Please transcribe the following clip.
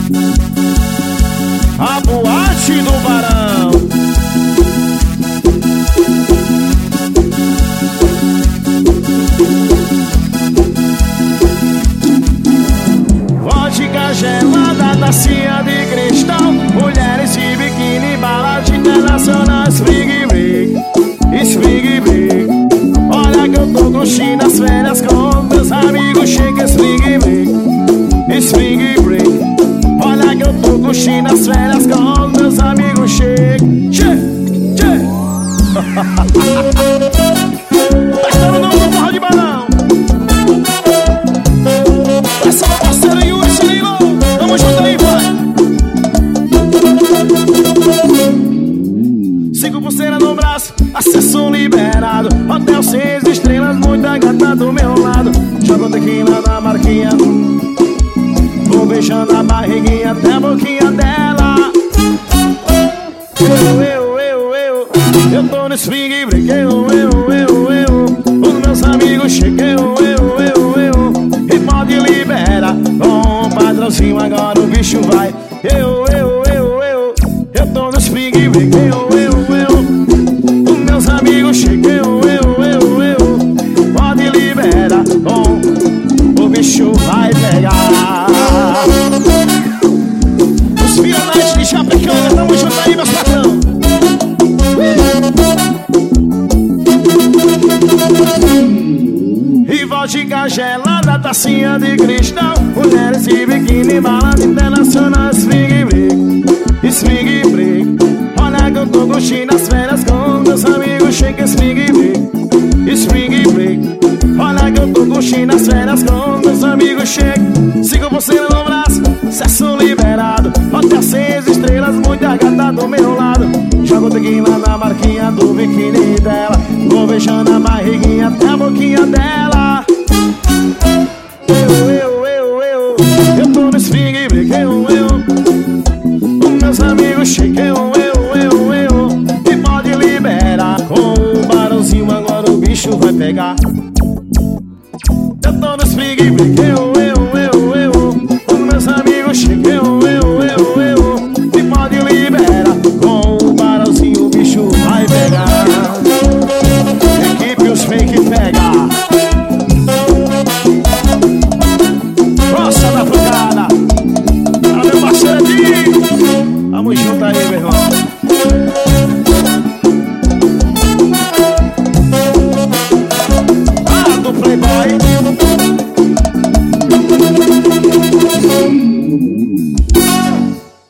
A boate do Barão. Vodka gelada, tacinha de cristal, mulheres de biquíni, balada internacional. Swing break, swing break. Olha que eu tô curtindo as férias com meus amigos. Chega swing break, swing break. Olha que eu tô curtindo as férias com meus amigos. Chega, chega, chega. Tá estourando no Barra de Barão. Essa é uma parceira Yuri Cirilo. Tamo junto aí, vai. 5 pulseiras no braço, acesso liberado. Hotel 6 estrelas, muita gata do meu lado. Jogo tequila na marquinha, vou beijando a barriguinha até a boquinha dela. Eu tô no swing break. Os meus amigos chegam. E pode libera com o patrãozinho, agora o bicho vai. Eu tô no swing break. Os meus amigos chegam. Pode libera com o bicho vai pegar. Os Piranete de Chapecanga, tamo junto aí, meus patrão. E vodka gelada, tacinha de cristal, mulheres de biquíni, balada internacional. Swing break, swing break. Olha que eu tô curtindo as férias com meus amigos. Chega swing break, swing break. Olha que eu tô curtindo as férias com meus amigos. Chega, sigo você no braço, acesso liberado. Hotel 6 estrelas, muita gata do meu lado. Jogo tequila na marquinha do biquíni dela, vou beijando a barriguinha até a boquinha dela. Eu tô no swing break. Os meus amigos chegam. E pode liberar com o barãozinho, agora o bicho vai pegar. Eu tô no swing break. Os meus amigos chegam. E pode liberar com o barãozinho, o bicho vai pegar. Equipe os fake pega. Nossa da pancada. Fala, meu parceiro Edinho. Tamo junto aí, meu irmão. Ah, do Playboy.